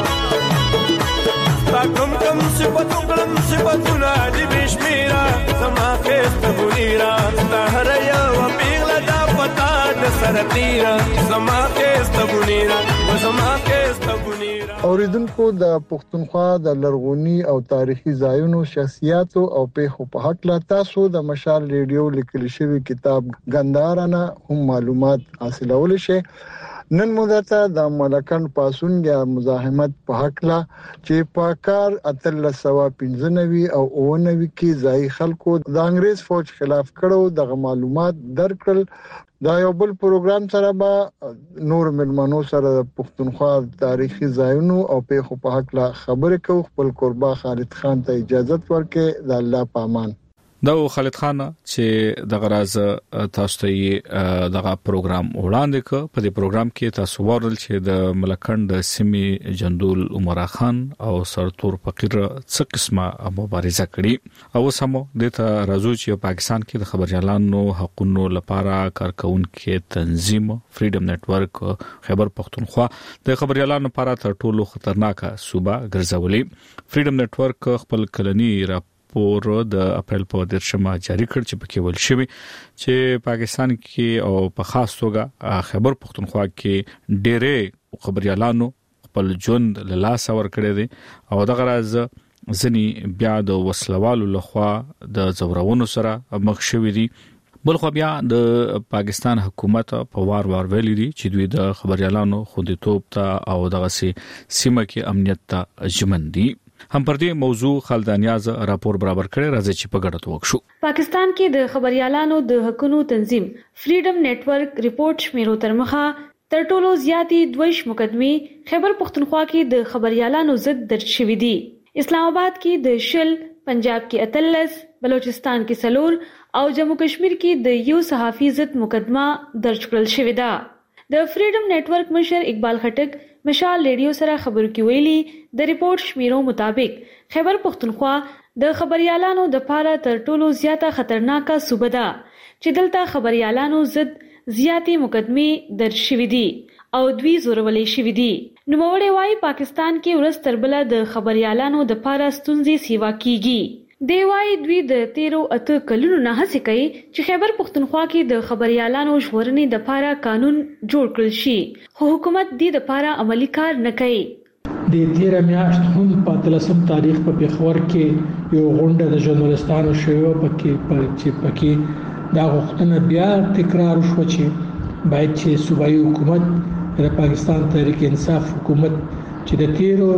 تا کم کم صفاتو کلم صفاتونه دې بشمیرا زما کېست بونیرا تا هر یو پیغله دا پتا د سرتیرا زما کېست بونیرا و زما کېست بونیرا. اوریدونکو د پښتونخوا د لرغونی او تاریخي ځایونو شخصیاتو او پیښو په حق لا تاسو د مشال ریډیو لیکل شوی کتاب غندارانه هم معلومات حاصلول شي. نن مدته د ملکن پاسون یا مزاحمت په حق لا چې په کار اتل سوا پنځه نوي او اوه نوي کې ځای خلکو د انګريز فوج خلاف کړو د معلومات درکړل. دا یو بل پروګرام سره به نور ملمنو سره د پښتونخوا تاریخي ځایونو او پیښو په حق لا خبرې کوو. خپل قربا خالد خان ته اجازه ورکړي. د الله پامان. دا خالد خان چې د غراز تاسو ته دغه پروګرام وړاندې ک په دې پروګرام کې تاسو ورل چې د ملکند سیمې جندول عمر خان او سرتور فقیر څه قسمه مبارزه کړې او سمو د ته راځو چې پاکستان کې د خبريالانو حقوقو لپاره کارکونکو تنظیم فریډم نتورک خیبر پختونخوا د خبريالانو لپاره تر ټولو خطرناکه صوبه ګرځولې. فریډم نتورک خپل کلنی را پور د اپریل په درشمه جاری کړ چې پکې ول شوی چې پاکستان کې او په خاص توګه خیبر پختونخوا کې ډېرې خبريالانو خپل ژوند له لاس ور کړی دي او دغه راز ځنی بیا د وسلوالو لخوا د زورونو سره مخ شوی دي. بل خو بیا د پاکستان حکومت په وار وار ویلي دي چې دوی د خبريالانو خوندیتوب ته او دغه سیمه کې امنیت ته ژمن دي. هم پر دې موضوع خالدانیاز راپور برابر کړي راځي چې په ګډه وکړو. پاکستان کې د خبريالانو د حقوقو تنظیم فریډم نتورک ریپورت شمیرو تر مخه تر ټولو زیاتې دویش مقدمې خیبر پختونخوا کې د خبريالانو ضد درج شوې دي. اسلام آباد کې د شل، پنجاب کې اتلس، بلوچستان کې سلور او جموں کشمیر کې د یو صحافي ضد مقدمه درج کړل شوې ده. د فریډم نتورک مشر اقبال خټک مشال ریډیو سره خبرو کې ویلي د ریپورت شمیرو مطابق خیبر پختونخوا د خبريالانو د پاره تر ټولو زیاته خطرناکه صوبه ده چې دلته خبريالانو ضد زیاتې مقدمې درج شوې دي او دوی زورولې شوې دي. نوموړی وايي پاکستان کې ورځ تر بله د خبريالانو د پاره ستونزې سیوا کیږي. دی وايي دوی د تیرو اته کلونو نه هڅه کوي چې خیبر پختونخوا کې د خبريالانو ژغورنې د پاره قانون جوړ کړل شي خو حکومت دې د پاره عملی کار نه کوي. د تیر میاشت هم په اتلسم تاریخ په پیښور کې یو غونډه د ژورنالستانو شوه پکې چې پکې دا غوښتنه بیا تکرار شو چې باید چې صوبایي حکومت د پاکستان تحریک انصاف حکومت چې د تیرو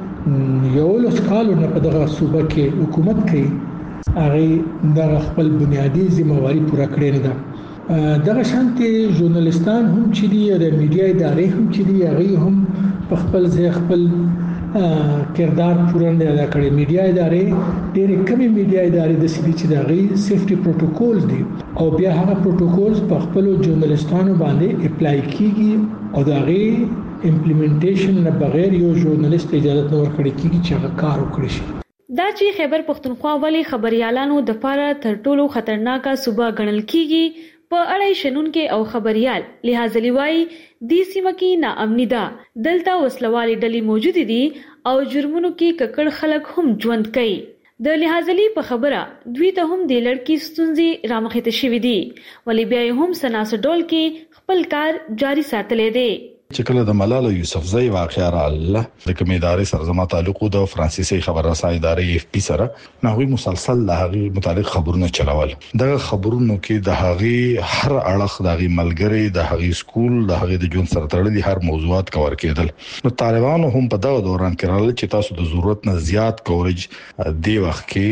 یو لس کالو نه په دغه صوبه کې حکومت کوي هغه د خپل بنیادی ځمواري پوره کړې نه ده. دغه شانتي ژورنالستان هم چې دی د میډیا ادارې هم چې دی هغه هم په خپل ځای خپل کردار پوره نه ادا کړي. میډیا ادارې ډېرې کمې میډیا ادارې د سړي چې دغه سیفټي پروتوکول دي او بیا هغه پروتوکولز په خپل ژورنالستانو باندې اپلای کیږي او دغه امپلیمنټیشن نه بغیر یو ژورنالیست اجازه نه ورکړي کیږي چې هغه کار وکړي شي. دا چې خیبر پختونخوا ولې خبريالانو د پاره تر ټولو خطرناکه صوبه ګڼل کیږي په اړه شنونکو او خبريال لحاظ لیوای د سیمه کې ناامني ده. دلته وسلوالي ډلې موجود دي او جرمونو کې ککړ خلک هم ژوند کوي. د لحاظلی په خبره دوی ته هم د لړکی ستونزې رامخته شوې دي ولی بیا هم سناسډول کې خپل کار جاری ساتلې دي. چې کله د ملاله یوسفزۍ واقعا رااله د کومې ادارې سره زما تعلق د فرانسیسي خبررسانۍ ادارې اف پی سره نوې مسلسل د هغه متعلق خبرونه چلول. دغه خبرونو کې د هغه هر اړخ د هغه ملګری د هغه سکول د هغه د جون سره تړلي هر موضوعات کور کېدل. نو طالبانو هم په دغه دوران کې رااله چې تاسو د ضرورت نه زیات کوریج دی وخت کې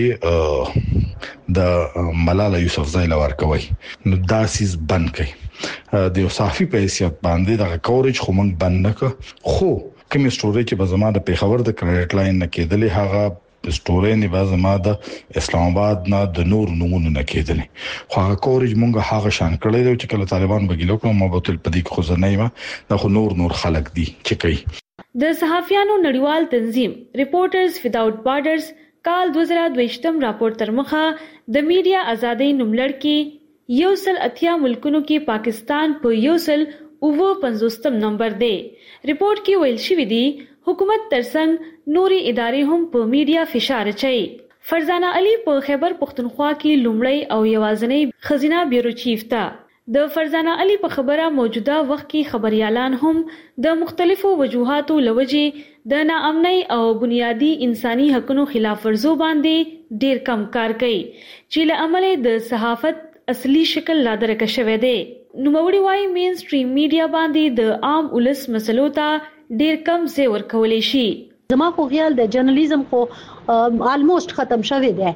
د ملاله یوسفزۍ لور کوي. نو داسې بند کړي د یو صحافي په حیثیت باندې د کوریج خو موږ بند نه کړ خو کوم سټوري چې به زما د پیښور د کریډټ لاین نه کېدلې هغه ستوري نه باز ما د اسلام آباد نه د نور نمونه نه کېدل خو هغه کورج مونږه هغه شان کړی چې کله طالبان بګیلو کوم مبتل پدې خو ځنه ما د خو نور نور خلک دي چې کوي د صحافیانو نړیوال تنظیم ریپورټرز ویداوټ بارډرز کال دوه زره دوه راپور تر مخه د میډیا ازادۍ نوملړ کې یو سل اتیا ملکونو کې پاکستان په یو سل اوه پنځوستم نمبر دی. ریپورت کې ویل شوی دی حکومت ترڅنګ نوري ادارې هم په میډیا فشار اچوي. فرزانه علي په خیبر پختونخوا کې لومړی او یوازینی خزینه بیورو چیف ده. د فرزانه علي په خبره موجوده وخت کې خبريالان هم د مختلفو وجوهاتو لوجې د ناامنۍ او بنیادی انساني حقوقو خلاف ورزو باندې ډیر کم کار کوي چې له امله د صحافت اصلي شکل لا درک شوی دی. نوموړي وايي مین سټریم میډیا باندې د عام ولس مسلو ته ډیر کم ځای ورکول شي. زما خو خیال د جرنالیزم خو آلموست ختم شوی دی.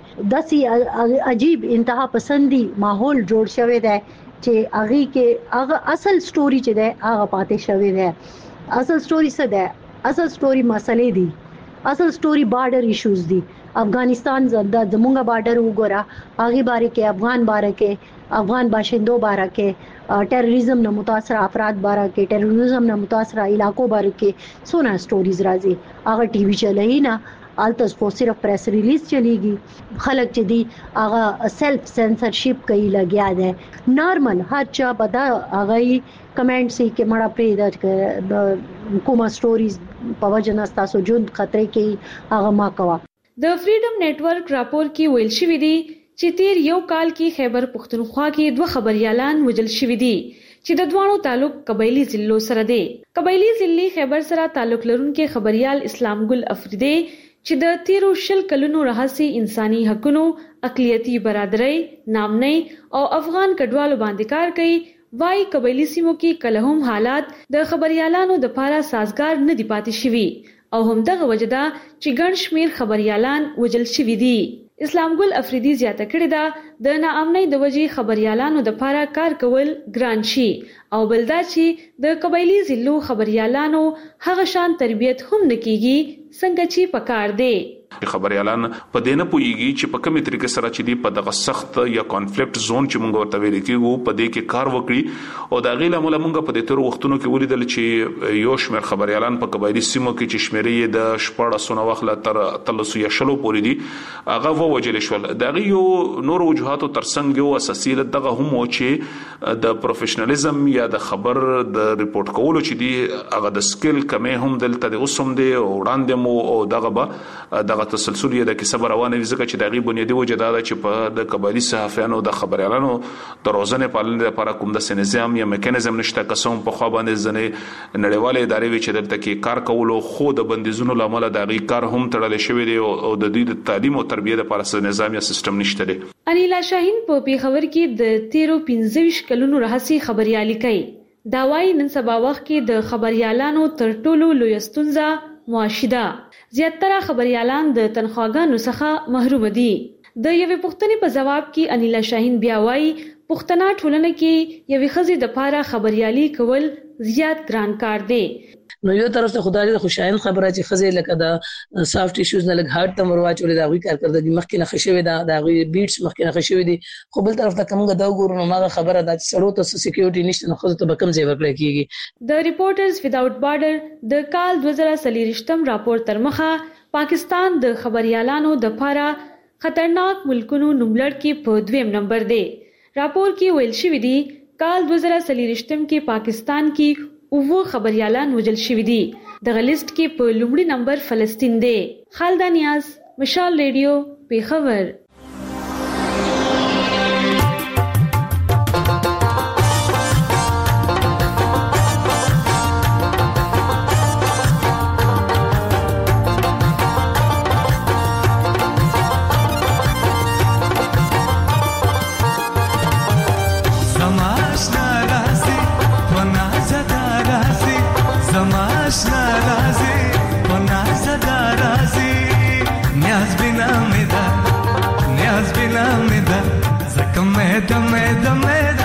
داسې عجیب انتها پسندي ماحول جوړ شوی دی چې هغه کې هغه اصل سټوري چې ده هغه پاتې شوی دی. اصل سټوري څه ده؟ اصل سټوري مسلې دي. اصل سټوري بارډر ایشوز دي. افغانستان زنده زمونږه بارډر وګوره هغه باره کې افغان باره کې افغان باشندو باره کې ټیرریزم نه متاثر افراد باره کې ټیرریزم نه متاثر علاقو باره کې سونه سټوریز راځي. هغه ټي وی چلای نه التس په صرف پریس ریلیز چلیږي. خلک چې دی هغه سیلف سنسرشپ کوي لګیا ده. نارمل هر چا بدا هغه کمنټ سي کې مړه پرې د کومه سټوریز په وجه نه تاسو جون خطرې کې هغه ما کوا. د فریډم نتورک راپور کې ویل شوی دی چې تیر یو کال کې خیبر پختونخوا کې دوه خبريالان وژل شوی دي چې د دوانو تعلق قبایلی ضلعو سره دی. قبایلی ضلع خیبر سره تعلق لرونکي خبريال اسلام ګل افریدی چې د تیرو شل کلونو راهسي انساني حقوقو اقلیتی برادرۍ نامنۍ او افغان کډوالو باندې کار کوي. وای قبایلی سیمو کې کله هم حالات د خبريالانو د پاره سازگار نه دی پاتې شوی او هم دغه وجدا چې ګڼ شمیر خبريالان وجل شوی دي. اسلام ګل افریدی زیاته کړې ده د ناامنۍ د وجې خبريالانو د پاره کار کول ګران شي او بلدا چې د قبایلی ضلعو خبريالانو هغه شان تربیت هم نکېږي څنګه چې پکار دی. خبريالان په دې نه پويږي چې په کومه طریقې سره چې دی په دغه سخت یا کانفلیکټ زون چې موږ ورته ویل کېږو په دې کې کار وکړي او دا غیله موږ موږ په دې تر وختونو کې ولیدل چې یو شمېر خبريالان په قبایلی سیمو کې چې شمېرې د شپږ سنو وخت تر تلسو یا شلو پورې دي هغه ووجل شول. دا یو نور وجوهاتو ترڅنګ یو اساسي دغه هم و چې د پروفیشنالیزم یا د خبر د ریپورت کولو چې دی هغه د سکل کمه هم دلته د اوسم دی او وړاندې مو او دغه به دغه تسلسل یې د کیسه روانه وي ځکه چې دغه بنیادی وجه دا چې په د قبایلی صحافیانو د خبريالانو د روزنې په لاره لپاره کوم د نظام یا میکانیزم نشته قسم په خوا باندې ځنې نړیواله ادارې وی چې دلته کې کار کولو خو د بندیزونو لامل د غي کار هم تړل شوی دی او د دوی د تعلیم او تربیه لپاره نظام یا سیستم نشته دی. انیلا شاهین په پیښور کې د تیرو پنځه کلونو راهسي خبريالي کوي. دا وايي نن سبا وخت کې د خبريالانو تر ټولو لوی ستونزه معاشده. زیاتره خبريالان د تنخواګانو څخه محروم دي. د یوې پوښتنې په جواب کې انیلا شاهین بیا وايي پښتنه ټولنه کې یوې خزې د پاره خبريالي کول زیات ګران کار دی. نو یو طرف ته خدای د خوشاین خبره چې خزه لکه دا سافټ ایشوز نه لګ هارت تم ورواچولې دا غوي کار کړل دي مخکې نه خښوي دا دا غوي بیټس مخکې نه خښوي دي خو بل طرف ته کومه دا وګورو ما خبره دا چې سړو ته سکیورټي نشته نو خو ته به کم ځای ورکړل کیږي. د ریپورټرز ویداوټ بارډر د کال دوه زره څلور راپور تر مخه پاکستان د خبريالانو د پاره خطرناک ملکونو نوملړ کې په دویم نمبر دی. راپور کې ویل شوی دی کال دوه زره څلور کې پاکستان کې اوو خبريالان وجل شوی دي. د لیست کې په لومړي نمبر فلسطین دی. خالد نیاز مشال ریډیو پیښور. دمه دمه دمه